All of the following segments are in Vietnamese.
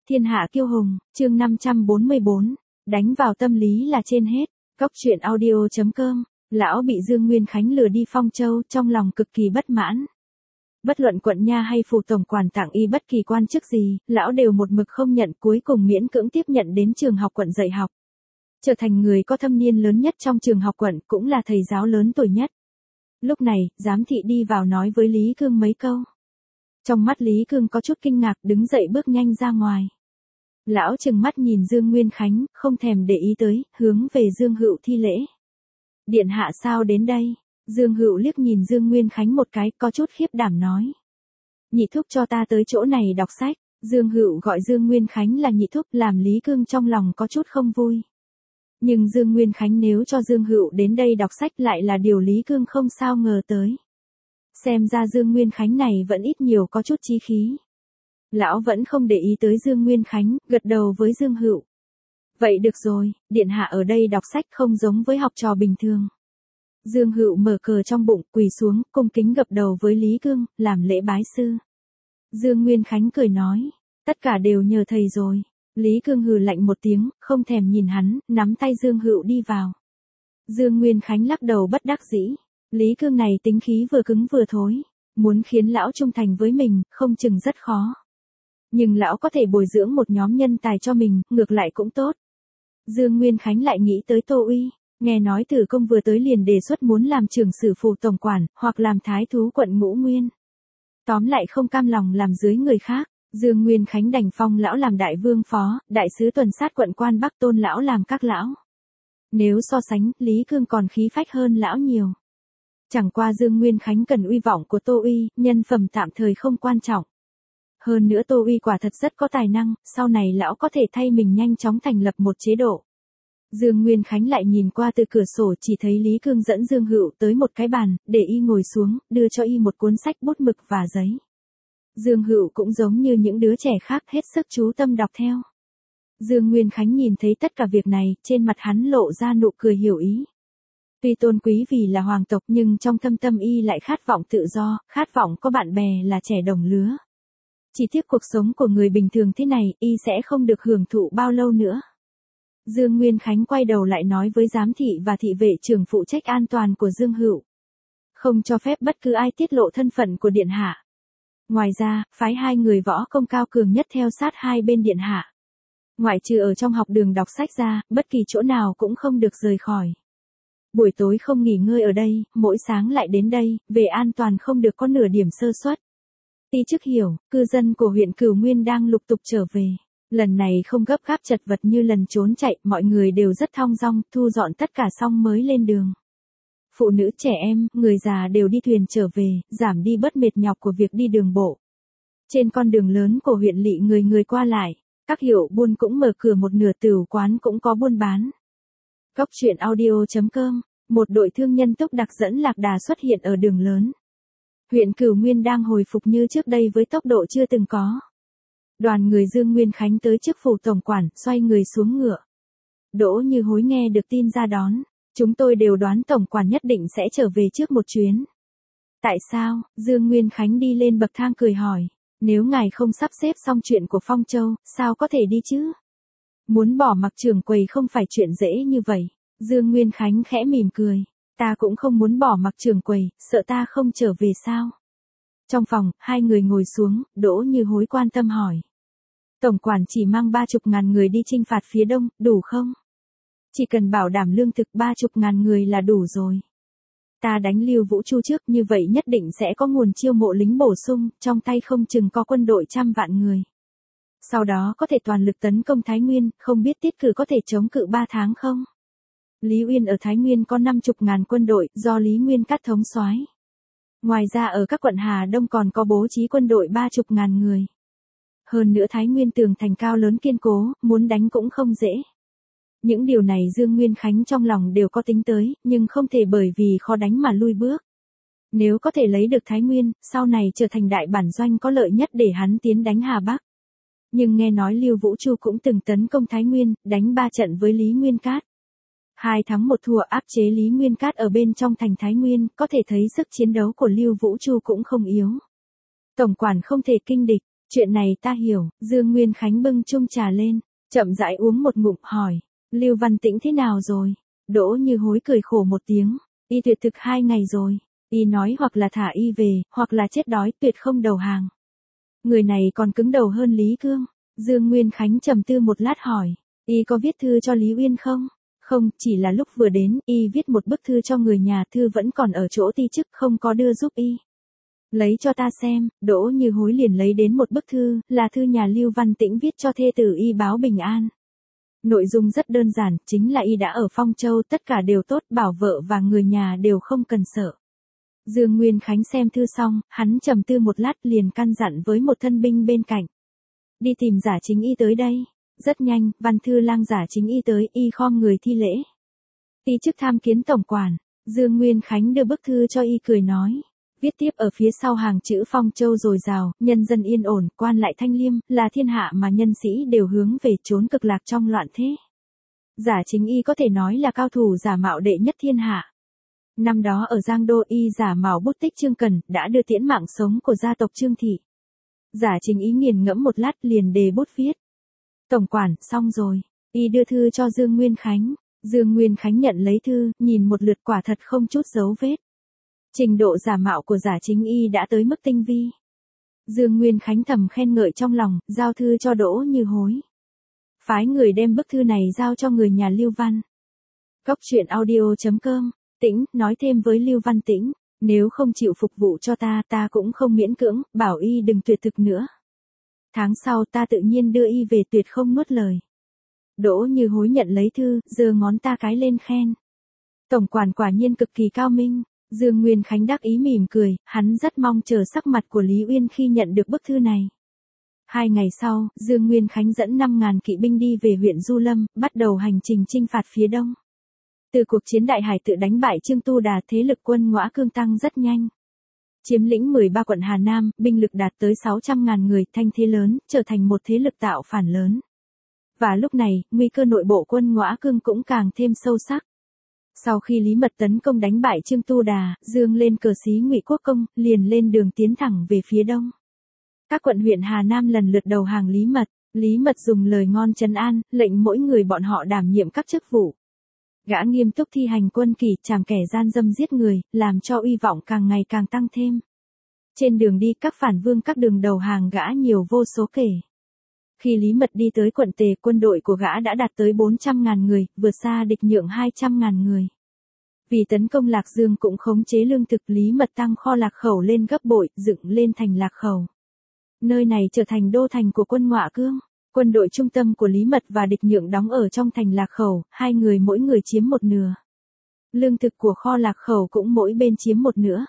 Thiên hạ kiêu hùng, chương 544, đánh vào tâm lý là trên hết. Cốc truyện audio.com, lão bị Dương Nguyên Khánh lừa đi Phong Châu, trong lòng cực kỳ bất mãn. Bất luận quận nha hay phủ tổng quản tặng y bất kỳ quan chức gì, lão đều một mực không nhận, cuối cùng miễn cưỡng tiếp nhận đến trường học quận dạy học. Trở thành người có thâm niên lớn nhất trong trường học quận, cũng là thầy giáo lớn tuổi nhất. Lúc này, giám thị đi vào nói với Lý Cương mấy câu. Trong mắt Lý Cương có chút kinh ngạc, đứng dậy bước nhanh ra ngoài. Lão trừng mắt nhìn Dương Nguyên Khánh, không thèm để ý tới, hướng về Dương Hựu thi lễ. Điện hạ sao đến đây? Dương Hựu liếc nhìn Dương Nguyên Khánh một cái, có chút khiếp đảm nói. Nhị thúc cho ta tới chỗ này đọc sách. Dương Hựu gọi Dương Nguyên Khánh là nhị thúc, làm Lý Cương trong lòng có chút không vui. Nhưng Dương Nguyên Khánh nếu cho Dương Hựu đến đây đọc sách lại là điều Lý Cương không sao ngờ tới. Xem ra Dương Nguyên Khánh này vẫn ít nhiều có chút chí khí. Lão vẫn không để ý tới Dương Nguyên Khánh, gật đầu với Dương Hựu. Vậy được rồi, điện hạ ở đây đọc sách không giống với học trò bình thường. Dương Hựu mở cờ trong bụng, quỳ xuống, cung kính gập đầu với Lý Cương, làm lễ bái sư. Dương Nguyên Khánh cười nói, tất cả đều nhờ thầy rồi. Lý Cương hừ lạnh một tiếng, không thèm nhìn hắn, nắm tay Dương Hựu đi vào. Dương Nguyên Khánh lắc đầu bất đắc dĩ. Lý Cương này tính khí vừa cứng vừa thối, muốn khiến lão trung thành với mình, không chừng rất khó. Nhưng lão có thể bồi dưỡng một nhóm nhân tài cho mình, ngược lại cũng tốt. Dương Nguyên Khánh lại nghĩ tới Tô Uy, nghe nói Tử Công vừa tới liền đề xuất muốn làm trưởng sử phủ tổng quản, hoặc làm thái thú quận Ngũ Nguyên. Tóm lại không cam lòng làm dưới người khác, Dương Nguyên Khánh đành phong lão làm đại vương phó, đại sứ tuần sát quận quan Bắc tôn lão làm các lão. Nếu so sánh, Lý Cương còn khí phách hơn lão nhiều. Chẳng qua Dương Nguyên Khánh cần uy vọng của Tô Uy, nhân phẩm tạm thời không quan trọng. Hơn nữa Tô Uy quả thật rất có tài năng, sau này lão có thể thay mình nhanh chóng thành lập một chế độ. Dương Nguyên Khánh lại nhìn qua từ cửa sổ, chỉ thấy Lý Cương dẫn Dương Hựu tới một cái bàn, để y ngồi xuống, đưa cho y một cuốn sách bút mực và giấy. Dương Hựu cũng giống như những đứa trẻ khác hết sức chú tâm đọc theo. Dương Nguyên Khánh nhìn thấy tất cả việc này, trên mặt hắn lộ ra nụ cười hiểu ý. Tuy tôn quý vì là hoàng tộc nhưng trong thâm tâm y lại khát vọng tự do, khát vọng có bạn bè là trẻ đồng lứa. Chỉ tiếc cuộc sống của người bình thường thế này, y sẽ không được hưởng thụ bao lâu nữa. Dương Nguyên Khánh quay đầu lại nói với giám thị và thị vệ trưởng phụ trách an toàn của Dương Hựu. Không cho phép bất cứ ai tiết lộ thân phận của điện hạ. Ngoài ra, phái 2 người võ công cao cường nhất theo sát hai bên điện hạ. Ngoại trừ ở trong học đường đọc sách ra, bất kỳ chỗ nào cũng không được rời khỏi. Buổi tối không nghỉ ngơi ở đây, mỗi sáng lại đến đây, về an toàn không được có nửa điểm sơ suất. Ti chức hiểu, cư dân của huyện Cửu Nguyên đang lục tục trở về. Lần này không gấp gáp chật vật như lần trốn chạy, mọi người đều rất thong dong, thu dọn tất cả xong mới lên đường. Phụ nữ trẻ em, người già đều đi thuyền trở về, giảm đi bớt mệt nhọc của việc đi đường bộ. Trên con đường lớn của huyện lỵ người người qua lại, các hiệu buôn cũng mở cửa, một nửa tửu quán cũng có buôn bán. Cốc truyện audio.com, một đội thương nhân túc đặc dẫn lạc đà xuất hiện ở đường lớn. Huyện Cửu Nguyên đang hồi phục như trước đây với tốc độ chưa từng có. Đoàn người Dương Nguyên Khánh tới trước phủ tổng quản, xoay người xuống ngựa. Đỗ Như Hối nghe được tin ra đón. Chúng tôi đều đoán tổng quản nhất định sẽ trở về trước một chuyến. Tại sao? Dương Nguyên Khánh đi lên bậc thang cười hỏi. Nếu ngài không sắp xếp xong chuyện của Phong Châu, sao có thể đi chứ? Muốn bỏ mặc trưởng quầy không phải chuyện dễ như vậy. Dương Nguyên Khánh khẽ mỉm cười. Ta cũng không muốn bỏ mặc trưởng quầy, sợ ta không trở về sao? Trong phòng, 2 người ngồi xuống, Đỗ Như Hối quan tâm hỏi. Tổng quản chỉ mang 30.000 người đi chinh phạt phía đông, đủ không? Chỉ cần bảo đảm lương thực 30.000 người là đủ rồi. Ta đánh Lưu Vũ Chu trước, như vậy nhất định sẽ có nguồn chiêu mộ lính bổ sung, trong tay không chừng có quân đội 100 vạn người. Sau đó có thể toàn lực tấn công Thái Nguyên, không biết tiết cử có thể chống cự 3 tháng không? Lý Uyên ở Thái Nguyên có 50.000 quân đội, do Lý Nguyên Cát thống soái. Ngoài ra ở các quận Hà Đông còn có bố trí quân đội 30.000 người. Hơn nữa Thái Nguyên tường thành cao lớn kiên cố, muốn đánh cũng không dễ. Những điều này Dương Nguyên Khánh trong lòng đều có tính tới, nhưng không thể bởi vì khó đánh mà lui bước. Nếu có thể lấy được Thái Nguyên, sau này trở thành đại bản doanh có lợi nhất để hắn tiến đánh Hà Bắc. Nhưng nghe nói Lưu Vũ Chu cũng từng tấn công Thái Nguyên, đánh 3 trận với Lý Nguyên Cát. 2 thắng 1 thua, áp chế Lý Nguyên Cát ở bên trong thành Thái Nguyên, có thể thấy sức chiến đấu của Lưu Vũ Chu cũng không yếu. Tổng quản không thể kinh địch, Chuyện này ta hiểu, Dương Nguyên Khánh bưng chung trà lên, chậm rãi uống một ngụm hỏi, Lưu Văn Tĩnh thế nào rồi? Đỗ Như Hối cười khổ một tiếng, y tuyệt thực 2 ngày rồi, y nói hoặc là thả y về, hoặc là chết đói tuyệt không đầu hàng. Người này còn cứng đầu hơn Lý Cương. Dương Nguyên Khánh trầm tư một lát hỏi, y có viết thư cho Lý Uyên không? Không, chỉ là lúc vừa đến, y viết một bức thư cho người nhà, thư vẫn còn ở chỗ ti chức, không có đưa giúp y. Lấy cho ta xem. Đỗ Như Hối liền lấy đến một bức thư, là thư nhà Lưu Văn Tĩnh viết cho thê tử y báo bình an. Nội dung rất đơn giản, chính là y đã ở Phong Châu, tất cả đều tốt, bảo vợ và người nhà đều không cần sợ. Dương Nguyên Khánh xem thư xong, hắn trầm tư một lát liền căn dặn với một thân binh bên cạnh. Đi tìm Giả Chính Y tới đây. Rất nhanh, Văn Thư Lang Giả Chính Y tới, y khom người thi lễ. Ti chức tham kiến tổng quản. Dương Nguyên Khánh đưa bức thư cho y cười nói. Viết tiếp ở phía sau hàng chữ Phong Châu dồi dào, nhân dân yên ổn, quan lại thanh liêm, là thiên hạ mà nhân sĩ đều hướng về, trốn cực lạc trong loạn thế. Giả Chính Y có thể nói là cao thủ giả mạo đệ nhất thiên hạ. Năm đó ở Giang Đô y giả mạo bút tích Trương Cần, đã đưa tiễn mạng sống của gia tộc Trương Thị. Giả Chính Y nghiền ngẫm một lát liền đề bút viết. Tổng quản, xong rồi. Y đưa thư cho Dương Nguyên Khánh. Dương Nguyên Khánh nhận lấy thư, nhìn một lượt quả thật không chút dấu vết. Trình độ giả mạo của Giả Chính Y đã tới mức tinh vi. Dương Nguyên Khánh thầm khen ngợi trong lòng, giao thư cho Đỗ Như Hối. Phái người đem bức thư này giao cho người nhà Lưu Văn. Cóc truyện audio.com. Tĩnh, nói thêm với Lưu Văn Tĩnh, nếu không chịu phục vụ cho ta cũng không miễn cưỡng, bảo y đừng tuyệt thực nữa. Tháng sau ta tự nhiên đưa y về, tuyệt không nuốt lời. Đỗ Như Hối nhận lấy thư, giơ ngón ta cái lên khen. Tổng quản quả nhiên cực kỳ cao minh. Dương Nguyên Khánh đắc ý mỉm cười, hắn rất mong chờ sắc mặt của Lý Uyên khi nhận được bức thư này. 2 ngày sau, Dương Nguyên Khánh dẫn 5.000 kỵ binh đi về huyện Du Lâm, bắt đầu hành trình chinh phạt phía đông. Từ cuộc chiến Đại Hải tự đánh bại Trương Tu Đà, thế lực quân Ngõa Cương tăng rất nhanh. Chiếm lĩnh 13 quận Hà Nam, binh lực đạt tới 600.000 người, thanh thế lớn, trở thành một thế lực tạo phản lớn. Và lúc này, nguy cơ nội bộ quân Ngõa Cương cũng càng thêm sâu sắc. Sau khi Lý Mật tấn công đánh bại Trương Tu Đà, dương lên cờ xí Ngụy Quốc Công, liền lên đường tiến thẳng về phía đông. Các quận huyện Hà Nam lần lượt đầu hàng Lý Mật. Lý Mật dùng lời ngon trấn an, lệnh mỗi người bọn họ đảm nhiệm các chức vụ. Gã nghiêm túc thi hành quân kỷ, trảm kẻ gian dâm giết người, làm cho uy vọng càng ngày càng tăng thêm. Trên đường đi, các phản vương các đường đầu hàng gã nhiều vô số kể. Khi Lý Mật đi tới quận Tề, quân đội của gã đã đạt tới 400.000 người, vượt xa địch nhượng 200.000 người. Vì tấn công Lạc Dương cũng khống chế lương thực, Lý Mật tăng kho Lạc Khẩu lên gấp bội, dựng lên thành Lạc Khẩu. Nơi này trở thành đô thành của quân Ngõa Cương. Quân đội trung tâm của Lý Mật và địch nhượng đóng ở trong thành Lạc Khẩu, hai người mỗi người chiếm một nửa. Lương thực của kho Lạc Khẩu cũng mỗi bên chiếm một nửa.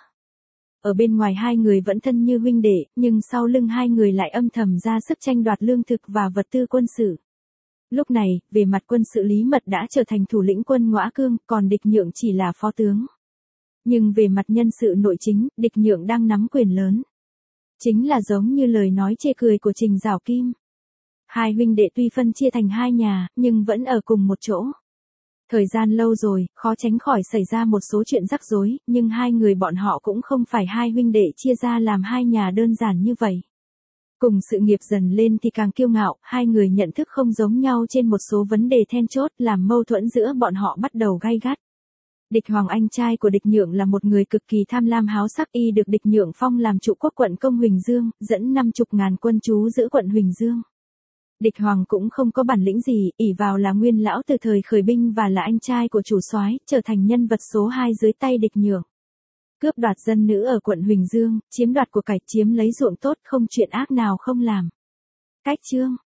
Ở bên ngoài hai người vẫn thân như huynh đệ, nhưng sau lưng hai người lại âm thầm ra sức tranh đoạt lương thực và vật tư quân sự. Lúc này, về mặt quân sự Lý Mật đã trở thành thủ lĩnh quân Ngõa Cương, còn địch nhượng chỉ là phó tướng. Nhưng về mặt nhân sự nội chính, địch nhượng đang nắm quyền lớn. Chính là giống như lời nói chê cười của Trình Giảo Kim. Hai huynh đệ tuy phân chia thành hai nhà, nhưng vẫn ở cùng một chỗ. Thời gian lâu rồi, khó tránh khỏi xảy ra một số chuyện rắc rối, nhưng hai người bọn họ cũng không phải hai huynh đệ chia ra làm hai nhà đơn giản như vậy. Cùng sự nghiệp dần lên thì càng kiêu ngạo, hai người nhận thức không giống nhau trên một số vấn đề then chốt, làm mâu thuẫn giữa bọn họ bắt đầu gay gắt. Địch Hoàng anh trai của địch nhượng là một người cực kỳ tham lam háo sắc, y được địch nhượng phong làm trụ quốc quận công Huỳnh Dương, dẫn 50.000 quân trú giữ quận Huỳnh Dương. Địch Hoàng cũng không có bản lĩnh gì, ỷ vào là nguyên lão từ thời khởi binh và là anh trai của chủ soái, trở thành nhân vật số 2 dưới tay địch nhượng. Cướp đoạt dân nữ ở quận Huỳnh Dương, chiếm đoạt của cải, chiếm lấy ruộng tốt, không chuyện ác nào không làm. Cách chương